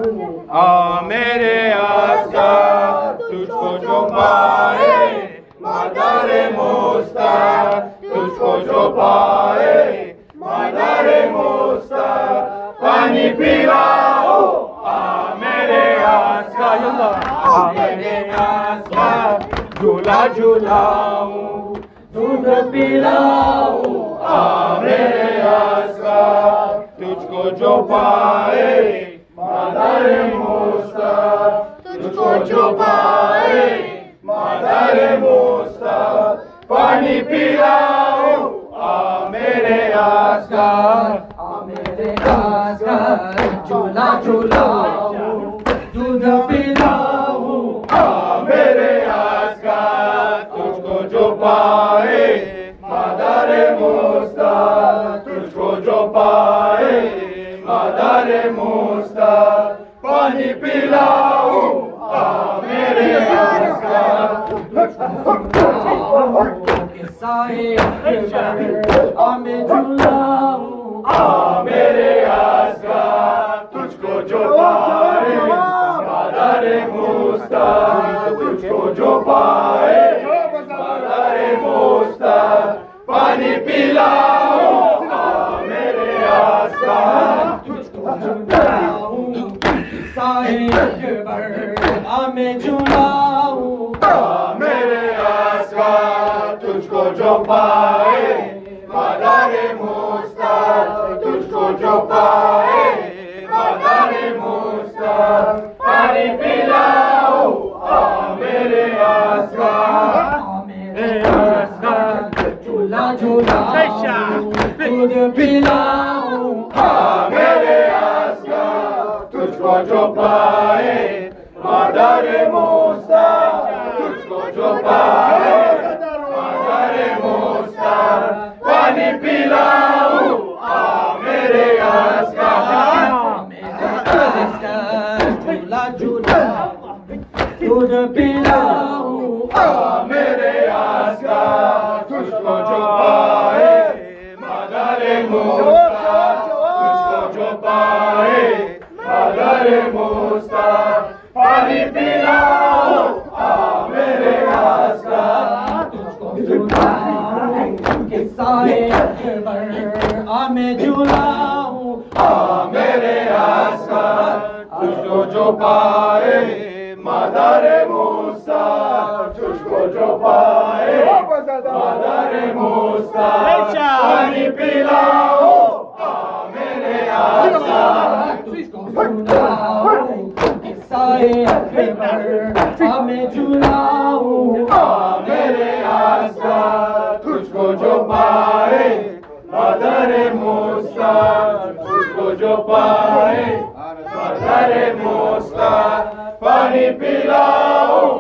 आ मेरे असगर तुझको जो पाए मदर मुस्ता तुझको जो पाए मदर मुस्ता पानी पिलाओ आ मेरे असगर आ मेरे असगर झूला झूलाऊं दूध पिलाऊं आ मेरे असगर तुझको जो पाए मदर मुस्ता तुझको जो पाए मदर मुस्ता पानी पिलाओ आ मेरे असगर झूला झूलाऊं दूध पिलाऊं आ मेरे असगर तुझको जो पाए मदर मुस्ता तुझको जो पाए मदर मुस्ता पानी पिलाओ आ मेरे असगर साए में झूलाऊं आ मेरे असगर तुझको जो पाए मदर मुस्ता तुझको जो पाए मदर मुस्ता पानी पिलाओ आ मेरे असगर तुझको झूलाऊं साए में झूलाऊं आ मेरे असगर तुझको जो पाए मदर मुस्ता तुझको जो पाए मदर मुस्ता पानी पिलाओ आ मेरे असगर झूला झूलाऊं दूध पिलाऊं आ मेरे असगर तुझको जो पाए मदर मुस्ता तुझको जो पाए मदर मुस्ता पानी पिलाऊं आ मेरे असगर झूला झूलाऊं दूध पिलाऊं आ मेरे असगर तुझको जो पाए मदर मुस्ता तुझको जो पाए मदर मुस्ता पानी पिलाओ आ मेरे असगर तुझको झूलाऊं किस्साए में झूलाऊं आ मेरे असगर तुझको जो पाए मदर मुस्ता तुझको जो पाए मदर मुस्ता पानी पिलाओ आ मेरे असगर तुझको झूलाऊं किस्साए में झूलाऊं आ मेरे असगर तुझको जो पाए मदर मुस्ता तुझको जो पाए मदर मुस्ता पानी पिलाओ